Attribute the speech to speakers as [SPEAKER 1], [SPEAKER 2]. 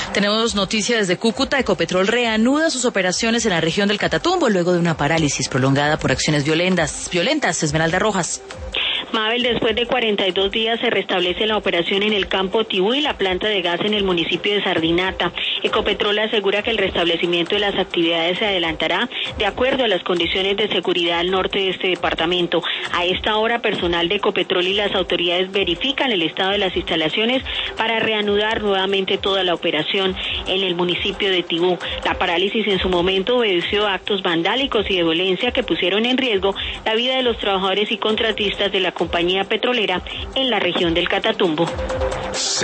[SPEAKER 1] Tenemos noticias desde Cúcuta. Ecopetrol reanuda sus operaciones en la región del Catatumbo luego de una parálisis prolongada por acciones violentas. Esmeralda Rojas.
[SPEAKER 2] Mabel, después de 42 días se restablece la operación en el campo Tibú y la planta de gas en el municipio de Sardinata. Ecopetrol asegura que el restablecimiento de las actividades se adelantará de acuerdo a las condiciones de seguridad al norte de este departamento. A esta hora, personal de Ecopetrol y las autoridades verifican el estado de las instalaciones para reanudar nuevamente toda la operación en el municipio de Tibú. La parálisis en su momento obedeció a actos vandálicos y de violencia que pusieron en riesgo la vida de los trabajadores y contratistas de la compañía petrolera en la región del Catatumbo.